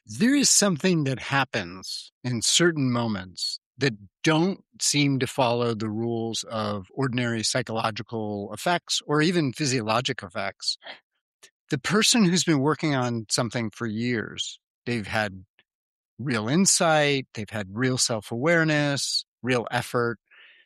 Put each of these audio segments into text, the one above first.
There is something that happens in certain moments that don't seem to follow the rules of ordinary psychological effects or even physiologic effects. The person who's been working on something for years, they've had real insight, they've had real self-awareness, real effort,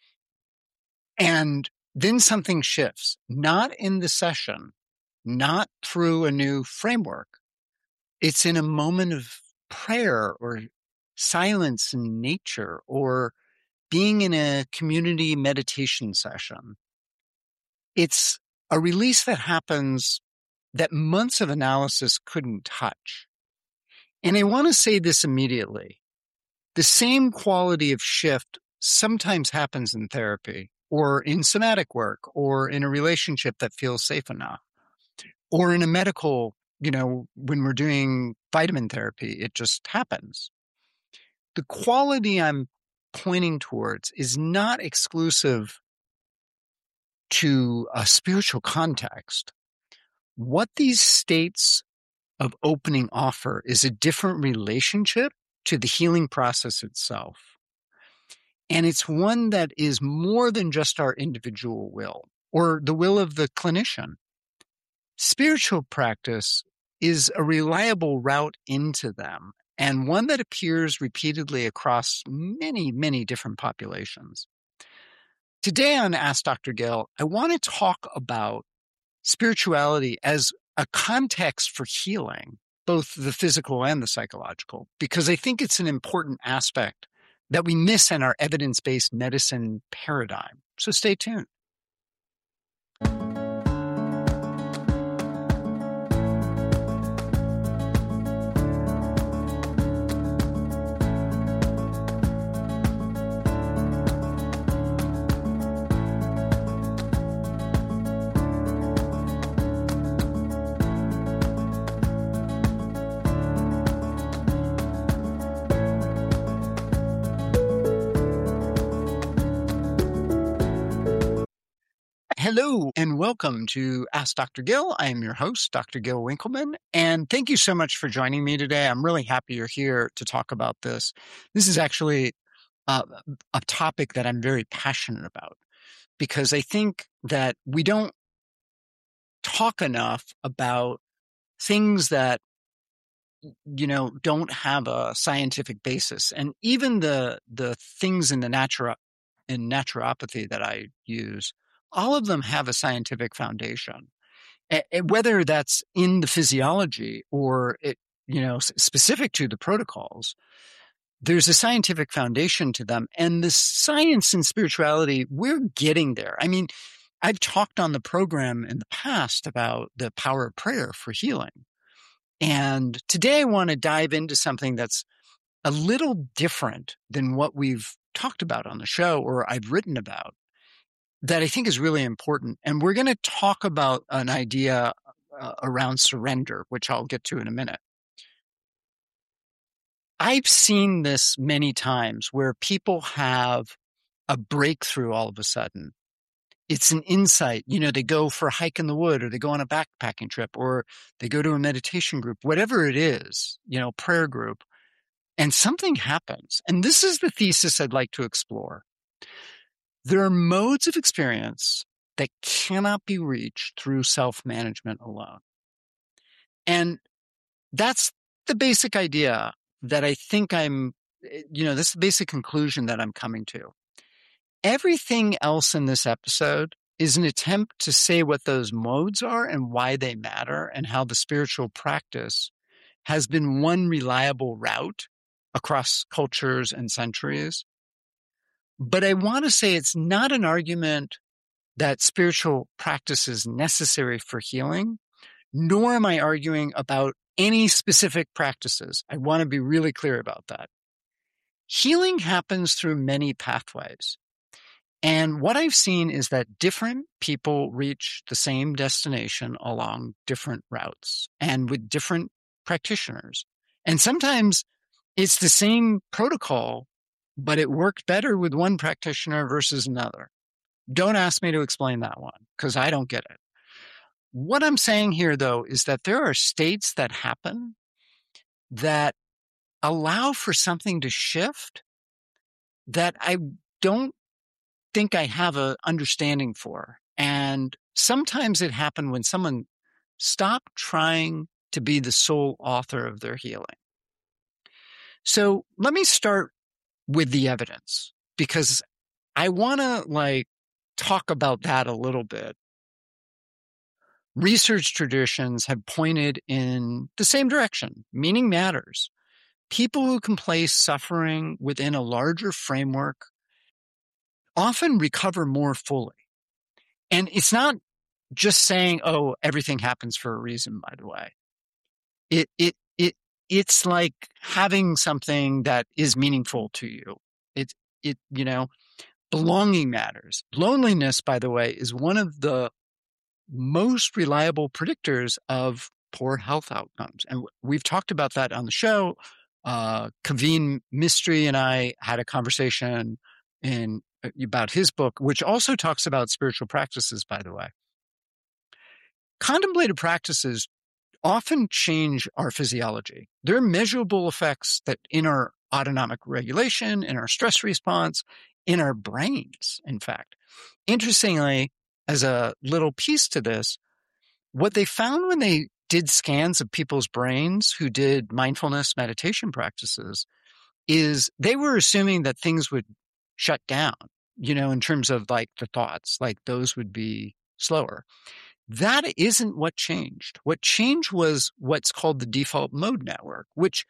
and then something shifts, not in the session, not through a new framework. It's in a moment of prayer or silence in nature or being in a community meditation session. It's a release that happens that months of analysis couldn't touch. And I want to say this immediately. The same quality of shift sometimes happens in therapy or in somatic work or in a relationship that feels safe enough or in a medical, when we're doing vitamin therapy, it just happens. The quality I'm pointing towards is not exclusive to a spiritual context. What these states of opening offer is a different relationship to the healing process itself. And it's one that is more than just our individual will or the will of the clinician. Spiritual practice is a reliable route into them and one that appears repeatedly across many, many different populations. Today on Ask Dr. Gill, I want to talk about spirituality as a context for healing, both the physical and the psychological, because I think it's an important aspect that we miss in our evidence-based medicine paradigm. So stay tuned. Hello and welcome to Ask Dr. Gill. I am your host, Dr. Gill Winkleman, and thank you so much for joining me today. I'm really happy you're here to talk about this. This is actually a topic that I'm very passionate about because I think that we don't talk enough about things that don't have a scientific basis. And even the things in the naturopathy that I use, all of them have a scientific foundation, whether that's in the physiology or specific to the protocols. There's a scientific foundation to them, and the science and spirituality, we're getting there. I mean, I've talked on the program in the past about the power of prayer for healing. And today I want to dive into something that's a little different than what we've talked about on the show or I've written about, that I think is really important. And we're going to talk about an idea around surrender, which I'll get to in a minute. I've seen this many times where people have a breakthrough all of a sudden. It's an insight. They go for a hike in the wood or they go on a backpacking trip or they go to a meditation group, whatever it is, prayer group, and something happens. And this is the thesis I'd like to explore. There are modes of experience that cannot be reached through self-management alone. And that's the basic idea that I think this is the basic conclusion that I'm coming to. Everything else in this episode is an attempt to say what those modes are and why they matter and how the spiritual practice has been one reliable route across cultures and centuries. But I want to say it's not an argument that spiritual practice is necessary for healing, nor am I arguing about any specific practices. I want to be really clear about that. Healing happens through many pathways. And what I've seen is that different people reach the same destination along different routes and with different practitioners. And sometimes it's the same protocol, but it worked better with one practitioner versus another. Don't ask me to explain that one because I don't get it. What I'm saying here, though, is that there are states that happen that allow for something to shift that I don't think I have an understanding for. And sometimes it happened when someone stopped trying to be the sole author of their healing. So let me start with the evidence, because I want to talk about that a little bit. Research traditions have pointed in the same direction. Meaning matters. People who can place suffering within a larger framework often recover more fully. And it's not just saying, oh, everything happens for a reason, by the way. It's like having something that is meaningful to you. Belonging matters. Loneliness, by the way, is one of the most reliable predictors of poor health outcomes. And we've talked about that on the show. Kaveen Mistry and I had a conversation about his book, which also talks about spiritual practices, by the way. Contemplative practices often change our physiology. There are measurable effects that in our autonomic regulation, in our stress response, in our brains, in fact. Interestingly, as a little piece to this, what they found when they did scans of people's brains who did mindfulness meditation practices is they were assuming that things would shut down, in terms of the thoughts, those would be slower. That isn't what changed. What changed was what's called the default mode network, which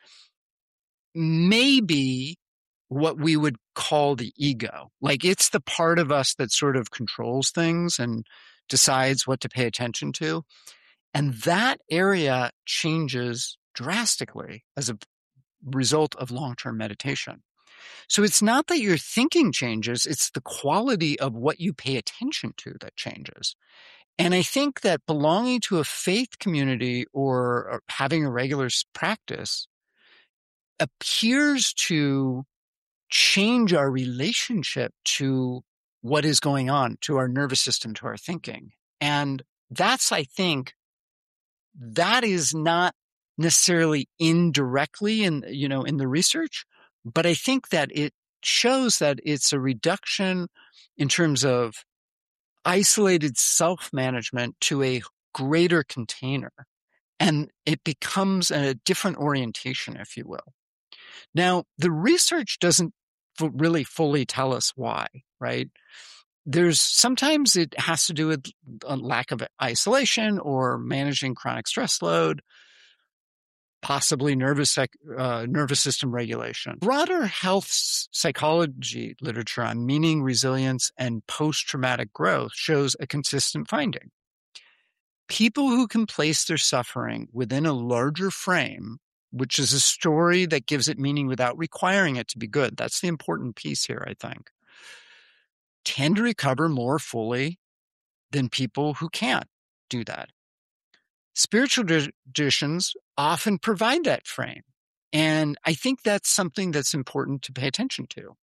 may be what we would call the ego. It's the part of us that sort of controls things and decides what to pay attention to. And that area changes drastically as a result of long-term meditation. So it's not that your thinking changes, it's the quality of what you pay attention to that changes. And I think that belonging to a faith community or having a regular practice appears to change our relationship to what is going on, to our nervous system, to our thinking. And that's, I think, that is not necessarily indirectly in the research, but I think that it shows that it's a reduction in terms of isolated self-management to a greater container. And it becomes a different orientation, if you will. Now, the research doesn't really fully tell us why, right? Sometimes it has to do with a lack of isolation or managing chronic stress load, possibly nervous system regulation. Broader health psychology literature on meaning, resilience, and post-traumatic growth shows a consistent finding. People who can place their suffering within a larger frame, which is a story that gives it meaning without requiring it to be good. That's the important piece here, I think. Tend to recover more fully than people who can't do that. Spiritual traditions often provide that frame. And I think that's something that's important to pay attention to.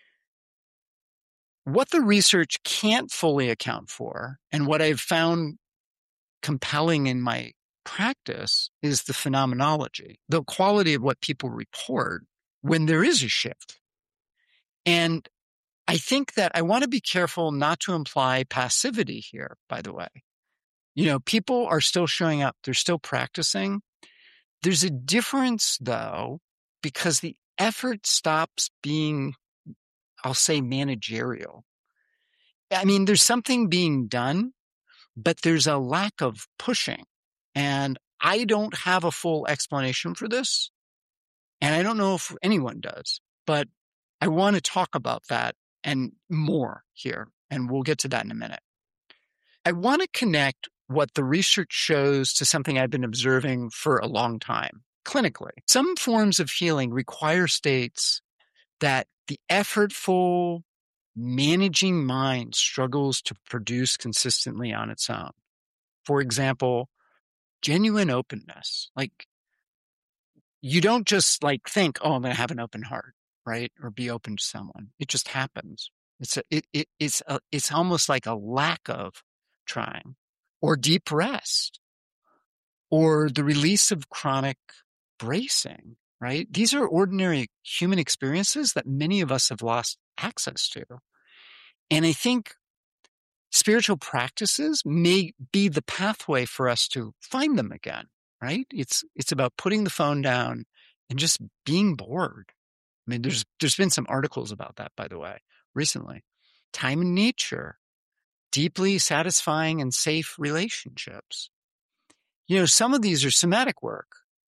What the research can't fully account for, and what I've found compelling in my practice, is the phenomenology, the quality of what people report when there is a shift. And I think that I want to be careful not to imply passivity here, by the way. People are still showing up. They're still practicing. There's a difference, though, because the effort stops being, I'll say, managerial. I mean, there's something being done, but there's a lack of pushing. And I don't have a full explanation for this. And I don't know if anyone does, but I want to talk about that and more here. And we'll get to that in a minute. I want to connect what the research shows to something I've been observing for a long time, clinically. Some forms of healing require states that the effortful, managing mind struggles to produce consistently on its own. For example, genuine openness. You don't just think, oh, I'm going to have an open heart, right? Or be open to someone. It just happens. It's almost like a lack of trying, or deep rest, or the release of chronic bracing, right? These are ordinary human experiences that many of us have lost access to. And I think spiritual practices may be the pathway for us to find them again, right? It's about putting the phone down and just being bored. I mean, there's been some articles about that, by the way, recently. Time in nature, deeply satisfying and safe relationships. Some of these are somatic work.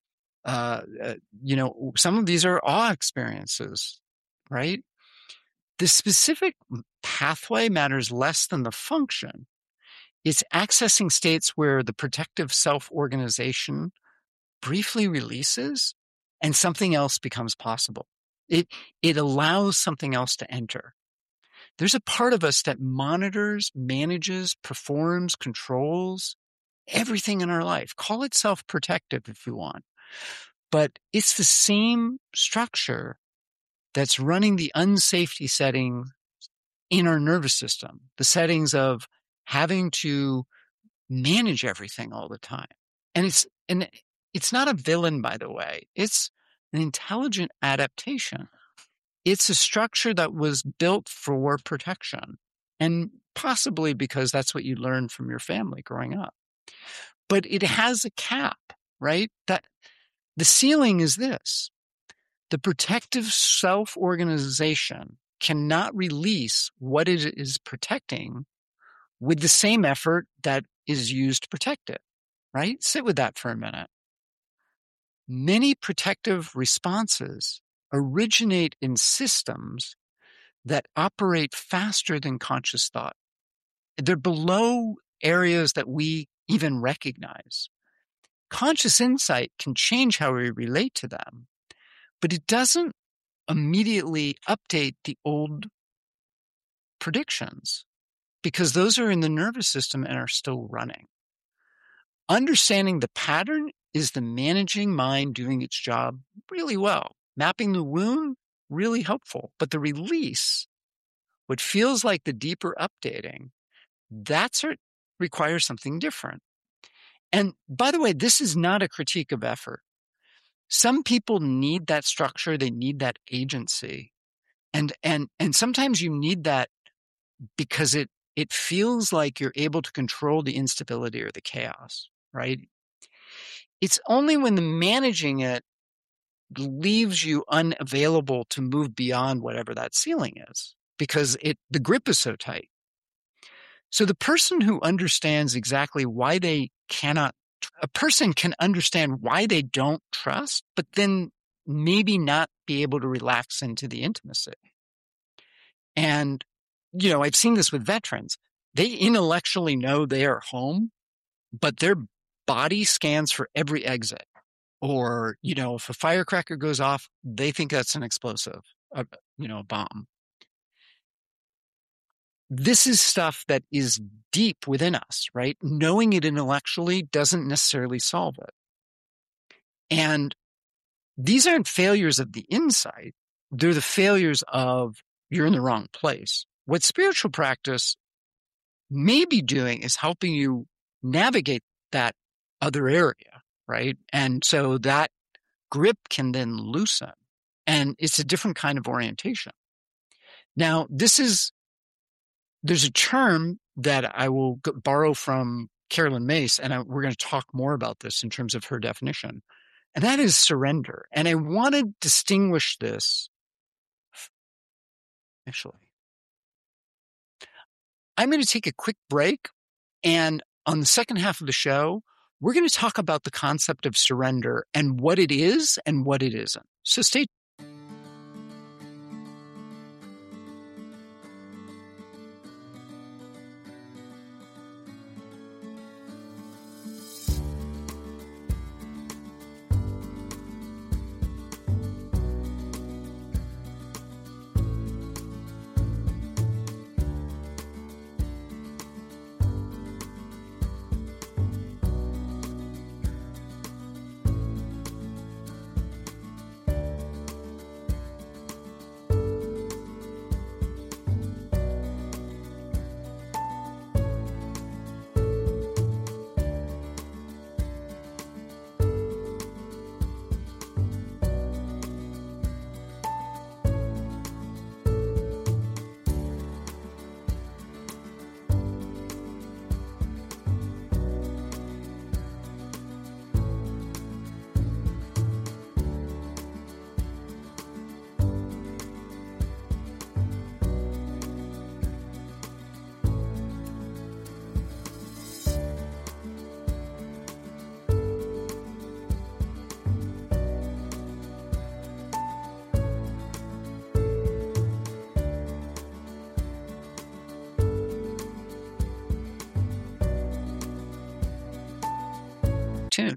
Some of these are awe experiences, right? The specific pathway matters less than the function. It's accessing states where the protective self-organization briefly releases and something else becomes possible. It allows something else to enter. There's a part of us that monitors, manages, performs, controls everything in our life. Call it self-protective if you want. But it's the same structure that's running the unsafety setting in our nervous system, the settings of having to manage everything all the time. And it's not a villain, by the way. It's an intelligent adaptation. It's a structure that was built for protection, and possibly because that's what you learned from your family growing up. But it has a cap, right? That the ceiling is this. The protective self-organization cannot release what it is protecting with the same effort that is used to protect it, right? Sit with that for a minute. Many protective responses originate in systems that operate faster than conscious thought. They're below areas that we even recognize. Conscious insight can change how we relate to them, but it doesn't immediately update the old predictions because those are in the nervous system and are still running. Understanding the pattern is the managing mind doing its job really well. Mapping the wound, really helpful. But the release, what feels like the deeper updating, requires something different. And by the way, this is not a critique of effort. Some people need that structure. They need that agency. And sometimes you need that because it feels like you're able to control the instability or the chaos, right? It's only when the managing it leaves you unavailable to move beyond whatever that ceiling is because the grip is so tight. So the person who understands exactly why they cannot, a person can understand why they don't trust, but then maybe not be able to relax into the intimacy. And, I've seen this with veterans. They intellectually know they are home, but their body scans for every exit. Or, if a firecracker goes off, they think that's an explosive, a bomb. This is stuff that is deep within us, right? Knowing it intellectually doesn't necessarily solve it. And these aren't failures of the insight. They're the failures of you're in the wrong place. What spiritual practice may be doing is helping you navigate that other area, right? And so that grip can then loosen. And it's a different kind of orientation. Now, there's a term that I will borrow from Carolyn Myss, and we're going to talk more about this in terms of her definition, and that is surrender. And I want to distinguish this. Actually, I'm going to take a quick break, and on the second half of the show, we're going to talk about the concept of surrender and what it is and what it isn't. So stay tuned.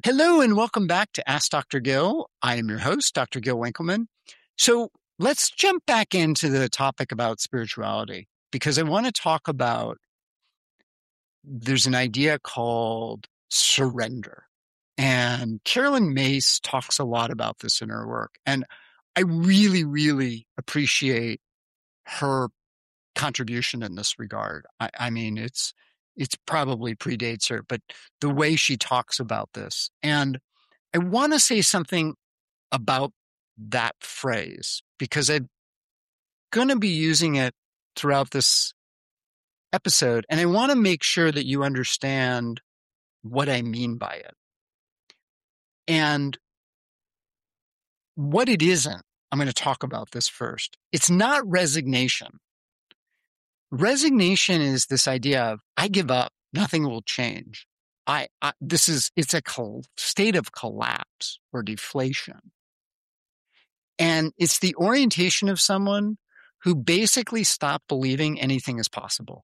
Hello and welcome back to Ask Dr. Gil. I am your host, Dr. Gil Winkelman. So let's jump back into the topic about spirituality because I want to talk about, there's an idea called surrender. And Carolyn Myss talks a lot about this in her work. And I really, really appreciate her contribution in this regard. I mean, it's probably predates her, but the way she talks about this. And I want to say something about that phrase because I'm going to be using it throughout this episode. And I want to make sure that you understand what I mean by it. And what it isn't, I'm going to talk about this first. It's not resignation. Resignation is this idea of, I give up, nothing will change. It's a state of collapse or deflation. And it's the orientation of someone who basically stopped believing anything is possible.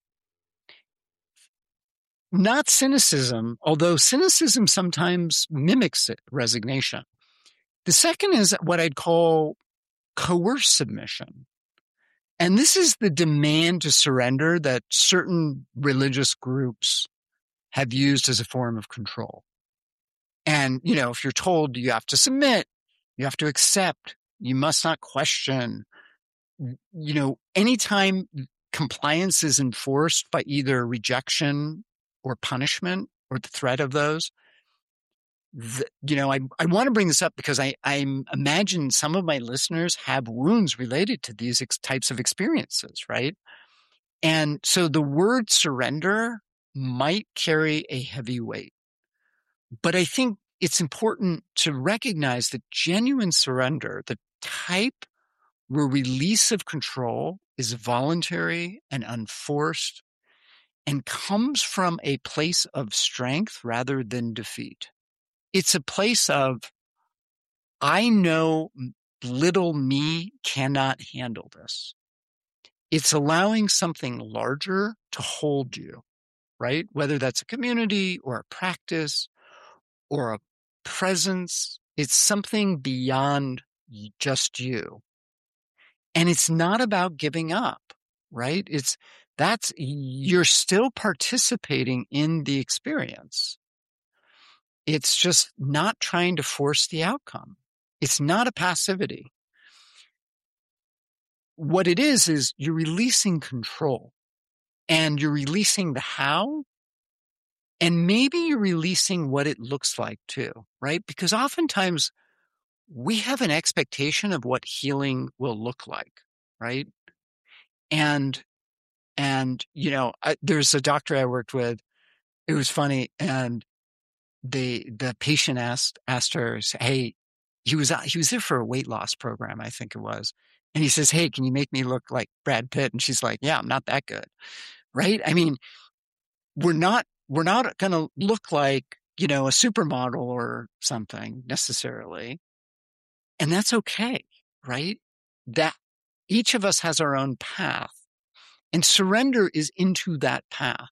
Not cynicism, although cynicism sometimes mimics resignation. The second is what I'd call coerced submission. And this is the demand to surrender that certain religious groups have used as a form of control. And, if you're told you have to submit, you have to accept, you must not question, anytime compliance is enforced by either rejection or punishment or the threat of those, I want to bring this up because I imagine some of my listeners have wounds related to these types of experiences, right? And so the word surrender might carry a heavy weight. But I think it's important to recognize that genuine surrender, the type where release of control is voluntary and unforced and comes from a place of strength rather than defeat. It's a place of, I know little me cannot handle this. It's allowing something larger to hold you, right? Whether that's a community or a practice or a presence, it's something beyond just you. And it's not about giving up, right? You're still participating in the experience. It's just not trying to force the outcome. It's not a passivity. What it is you're releasing control and you're releasing the how, and maybe you're releasing what it looks like too, right? Because oftentimes we have an expectation of what healing will look like, right? And there's a doctor I worked with. It was funny. And the patient asked her, hey, he was there for a weight loss program, I think it was. And he says, hey, can you make me look like Brad Pitt? And she's like, yeah, I'm not that good. Right? I mean, we're not going to look like, a supermodel or something necessarily. And that's okay, right? That each of us has our own path, and surrender is into that path.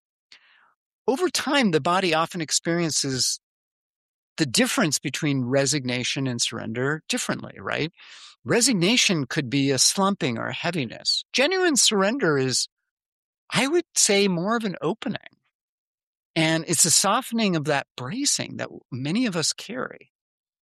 Over time, the body often experiences the difference between resignation and surrender differently, right? Resignation could be a slumping or a heaviness. Genuine surrender is, I would say, more of an opening. And it's a softening of that bracing that many of us carry.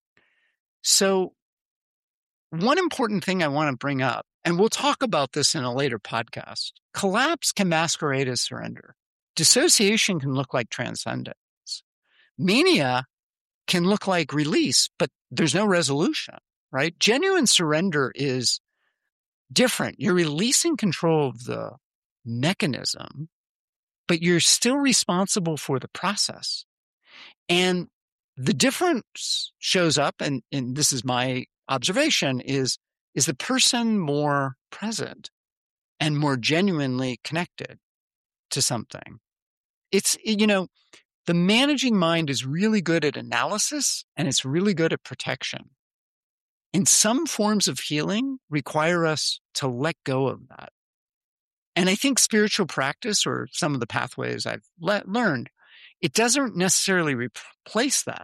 So one important thing I want to bring up, and we'll talk about this in a later podcast, collapse can masquerade as surrender. Dissociation can look like transcendence. Mania can look like release, but there's no resolution, right? Genuine surrender is different. You're releasing control of the mechanism, but you're still responsible for the process. And the difference shows up, and this is my observation, is the person more present and more genuinely connected to something. It's, the managing mind is really good at analysis and it's really good at protection. And some forms of healing require us to let go of that. And I think spiritual practice, or some of the pathways I've learned, it doesn't necessarily replace that.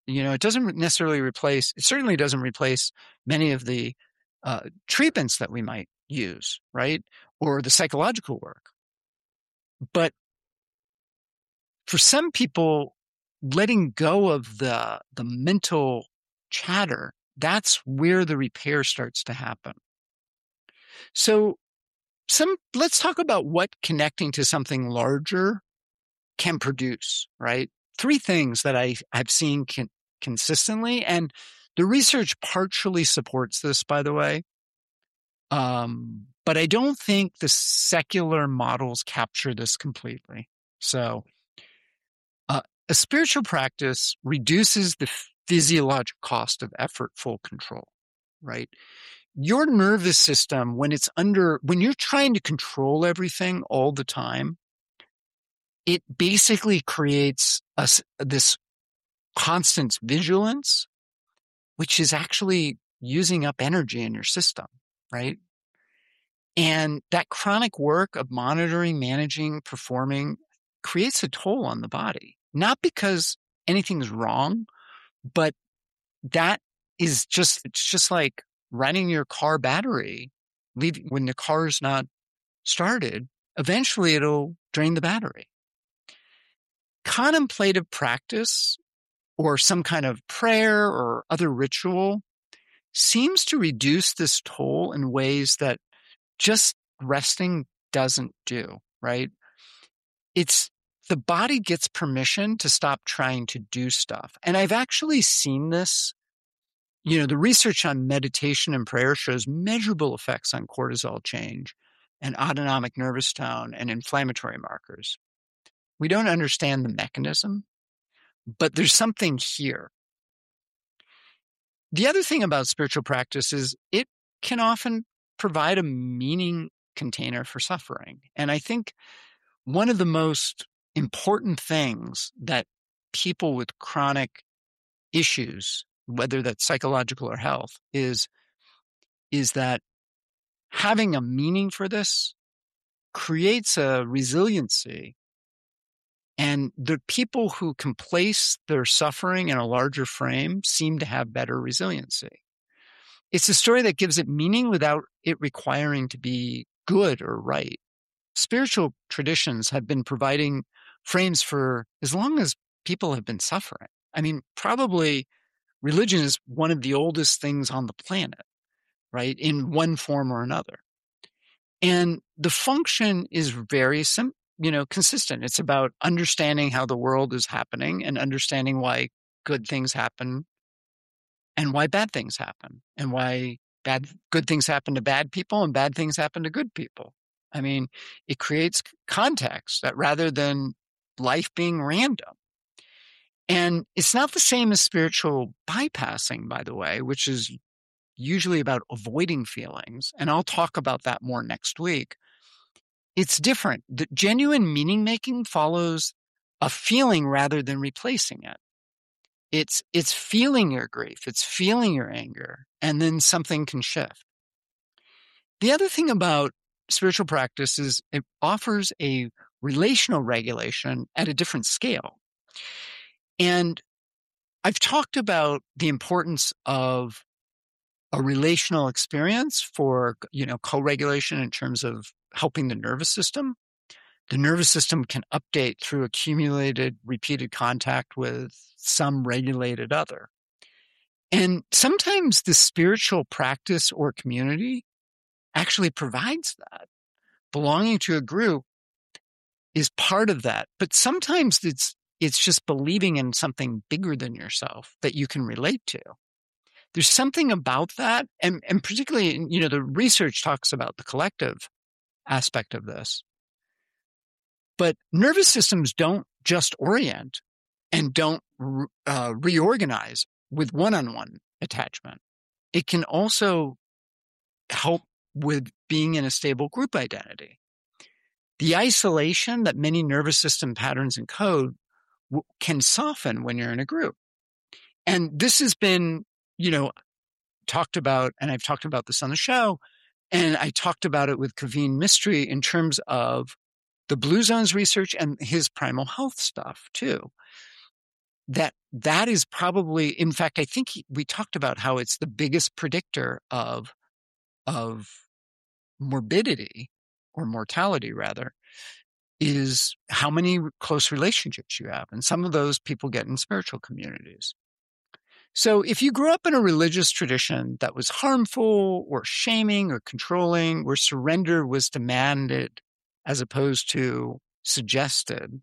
It doesn't necessarily replace, it certainly doesn't replace many of the treatments that we might use, right? Or the psychological work. But for some people, letting go of the mental chatter, that's where the repair starts to happen. So let's talk about what connecting to something larger can produce, right? 3 things that I've seen consistently, and the research partially supports this, by the way. But I don't think the secular models capture this completely. So a spiritual practice reduces the physiologic cost of effortful control, right? Your nervous system, when you're trying to control everything all the time, it basically creates this constant vigilance, which is actually using up energy in your system, right? And that chronic work of monitoring, managing, performing creates a toll on the body, not because anything's wrong, but it's just like running your car battery, when the car's not started, eventually it'll drain the battery. Contemplative practice or some kind of prayer or other ritual seems to reduce this toll in ways that just resting doesn't do, right? The body gets permission to stop trying to do stuff. And I've actually seen this. The research on meditation and prayer shows measurable effects on cortisol change and autonomic nervous tone and inflammatory markers. We don't understand the mechanism, but there's something here. The other thing about spiritual practice is it can often provide a meaning container for suffering. And I think one of the most important things that people with chronic issues, whether that's psychological or health, is that having a meaning for this creates a resiliency. And the people who can place their suffering in a larger frame seem to have better resiliency. It's a story that gives it meaning without it requiring to be good or right. Spiritual traditions have been providing frames for as long as people have been suffering. I mean, probably religion is one of the oldest things on the planet, right? In one form or another. And the function is very consistent. It's about understanding how the world is happening and understanding why good things happen and why bad things happen and why good things happen to bad people and bad things happen to good people. I mean, it creates context that rather than life being random. And it's not the same as spiritual bypassing, by the way, which is usually about avoiding feelings. And I'll talk about that more next week. It's different. The genuine meaning making follows a feeling rather than replacing it. It's feeling your grief. It's feeling your anger. And then something can shift. The other thing about spiritual practice is it offers a relational regulation at a different scale. And I've talked about the importance of a relational experience for, co-regulation in terms of helping the nervous system. The nervous system can update through accumulated, repeated contact with some regulated other. And sometimes the spiritual practice or community actually provides that. Belonging to a group is part of that. But sometimes it's just believing in something bigger than yourself that you can relate to. There's something about that. And particularly, the research talks about the collective aspect of this. But nervous systems don't just orient and don't reorganize with one-on-one attachment. It can also help with being in a stable group identity. The isolation that many nervous system patterns encode can soften when you're in a group. And this has been, talked about, and I've talked about this on the show, and I talked about it with Kaveen Mistry in terms of the Blue Zones research and his primal health stuff too. that is probably, in fact, I think we talked about how it's the biggest predictor of morbidity or mortality rather, is how many close relationships you have. And some of those people get in spiritual communities. So if you grew up in a religious tradition that was harmful or shaming or controlling, where surrender was demanded as opposed to suggested,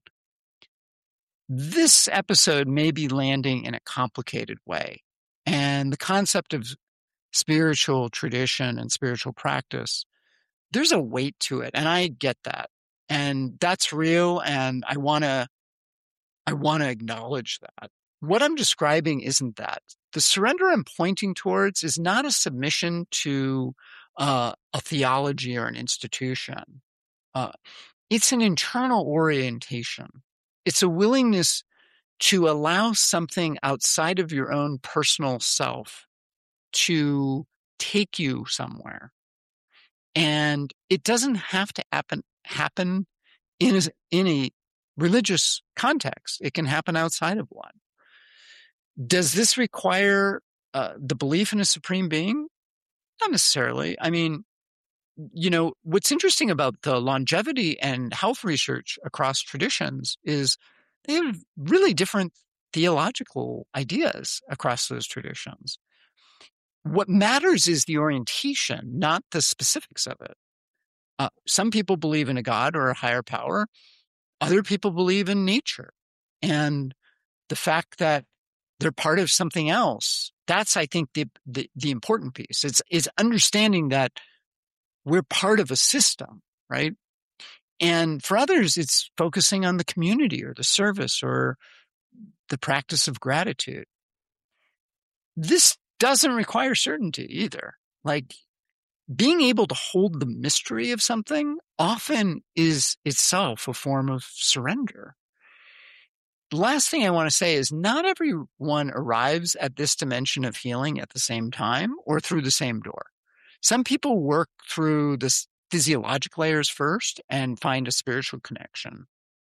this episode may be landing in a complicated way. And the concept of spiritual tradition and spiritual practice, there's a weight to it. And I get that. And that's real. And I want to acknowledge that. What I'm describing isn't that. The surrender I'm pointing towards is not a submission to a theology or an institution. It's an internal orientation. It's a willingness to allow something outside of your own personal self to take you somewhere. And it doesn't have to happen in a religious context. It can happen outside of one. Does this require the belief in a supreme being? Not necessarily. I mean, what's interesting about the longevity and health research across traditions is they have really different theological ideas across those traditions. What matters is the orientation, not the specifics of it. Some people believe in a God or a higher power. Other people believe in nature. And the fact that they're part of something else, that's, I think, the important piece. It's understanding that we're part of a system, right? And for others, it's focusing on the community or the service or the practice of gratitude. This doesn't require certainty either. Like, being able to hold the mystery of something often is itself a form of surrender. The last thing I want to say is not everyone arrives at this dimension of healing at the same time or through the same door. Some people work through the physiologic layers first and find a spiritual connection.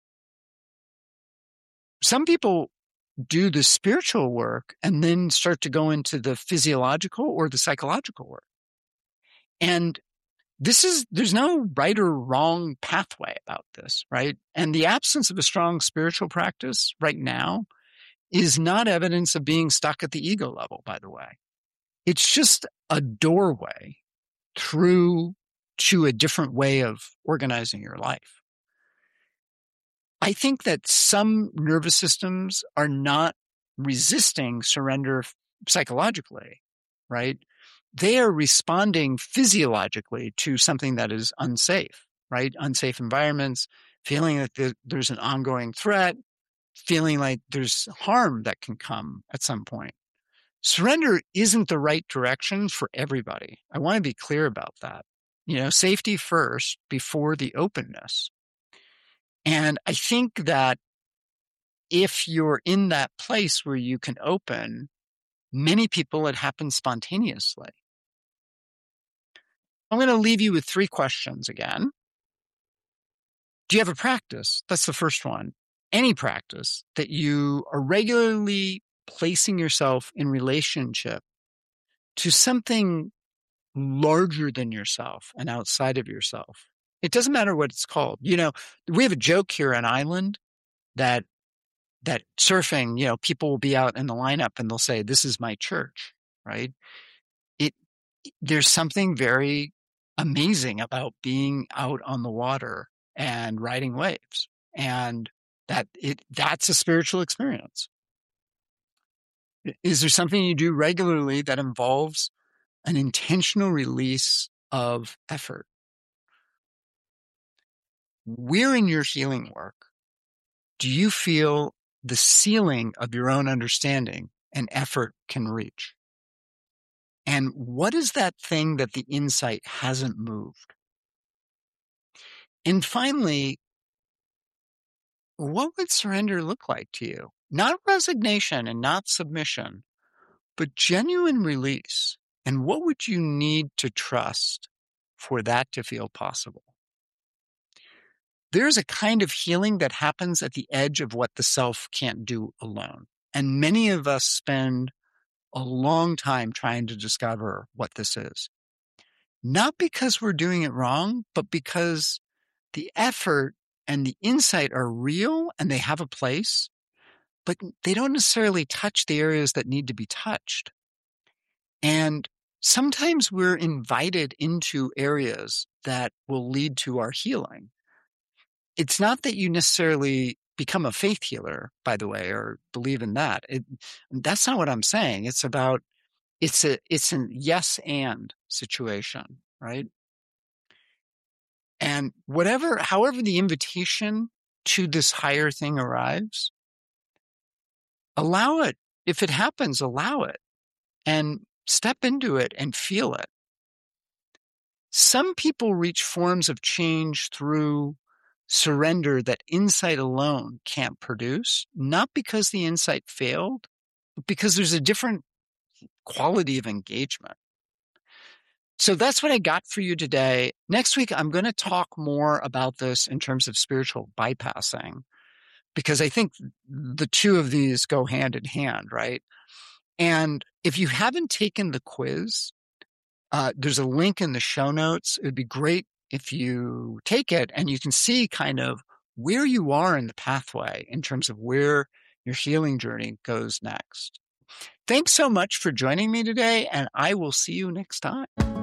Some people do the spiritual work and then start to go into the physiological or the psychological work. And there's no right or wrong pathway about this, right? And the absence of a strong spiritual practice right now is not evidence of being stuck at the ego level, by the way. It's just a doorway through to a different way of organizing your life. I think that some nervous systems are not resisting surrender psychologically, right? They are responding physiologically to something that is unsafe, right? Unsafe environments, feeling that there's an ongoing threat, feeling like there's harm that can come at some point. Surrender isn't the right direction for everybody. I want to be clear about that. Safety first before the openness. And I think that if you're in that place where you can open, many people, it happens spontaneously. I'm going to leave you with 3 questions again. Do you have a practice? That's the first one. Any practice that you are regularly placing yourself in relationship to something larger than yourself and outside of yourself. It doesn't matter what it's called. We have a joke here on Island that surfing, people will be out in the lineup and they'll say, "This is my church," right? There's something very amazing about being out on the water and riding waves, and that's a spiritual experience. Is there something you do regularly that involves an intentional release of effort? Where in your healing work do you feel the ceiling of your own understanding and effort can reach? And what is that thing that the insight hasn't moved? And finally, what would surrender look like to you? Not resignation and not submission, but genuine release. And what would you need to trust for that to feel possible? There's a kind of healing that happens at the edge of what the self can't do alone. And many of us spend a long time trying to discover what this is. Not because we're doing it wrong, but because the effort and the insight are real and they have a place, but they don't necessarily touch the areas that need to be touched. And sometimes we're invited into areas that will lead to our healing. It's not that you necessarily become a faith healer, by the way, or believe in that. That's not what I'm saying. It's about, it's a yes and situation, right? And however the invitation to this higher thing arrives, allow it. If it happens, allow it and step into it and feel it. Some people reach forms of change through surrender that insight alone can't produce, not because the insight failed, but because there's a different quality of engagement. So that's what I got for you today. Next week, I'm going to talk more about this in terms of spiritual bypassing, because I think the two of these go hand in hand, right? And if you haven't taken the quiz, there's a link in the show notes. It would be great if you take it and you can see kind of where you are in the pathway in terms of where your healing journey goes next. Thanks so much for joining me today, and I will see you next time.